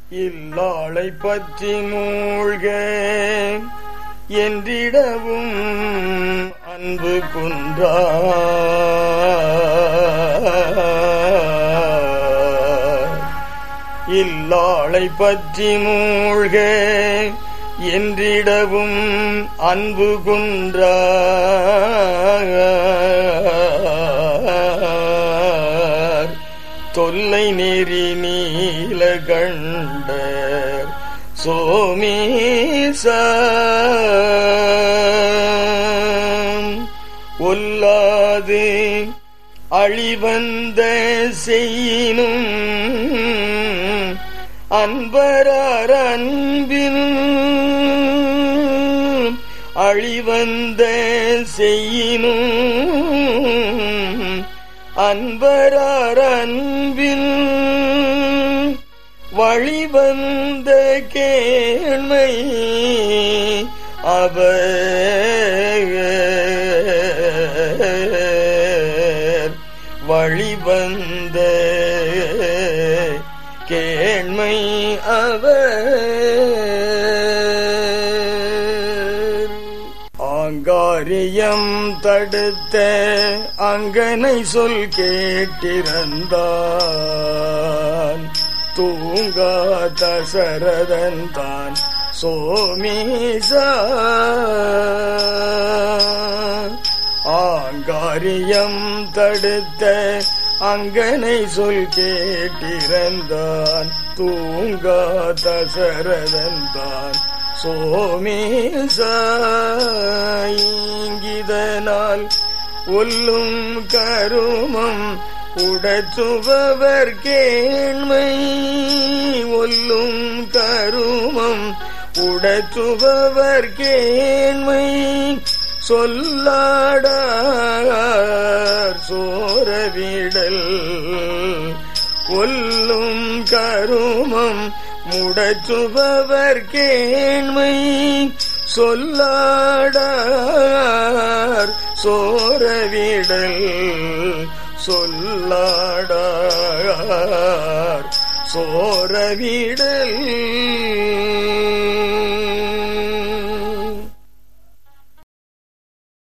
இல்லாளை பற்றி மூழ்க என்றிடவும் அன்பு குன்றா இல்லாளை பற்றி மூழ்க என்றிடவும் அன்பு குன்றா தொல்லை நெறி நீல கண்ட சோமேச ஒல்லாது அழிவந்த செய்யினும் அன்பரார் அன்பின் அழிவந்த செய்யினும் அன்பரார் அன்பின் வழிவந்த கேண்மை அவர் வழிவந்த கேண்மை அவர் ஆங்காரியம் தடுத்த அங்கனை சொல் கேட்டிருந்தான் தூங்கா தசரதன் தான் சோமேசா ஆங்காரியம் தடுத்த அங்கனை சொல் கேட்டிருந்தான் தூங்கா தசரதன் தான் சோமேசா இங்கிதனால் ஒல்லும் கருமம் உடற்றுபவர் கேண்மை ஒல்லும் கருமம் உடற்றுபவர் கேண்மை சொல்லாடார் சோரவிடல் ஒல்லும் கருமம் முடற்றுபவர் கேண்மை சொல்லாடார் சோரவிடல் சொல்லாடார் சோரவிடல்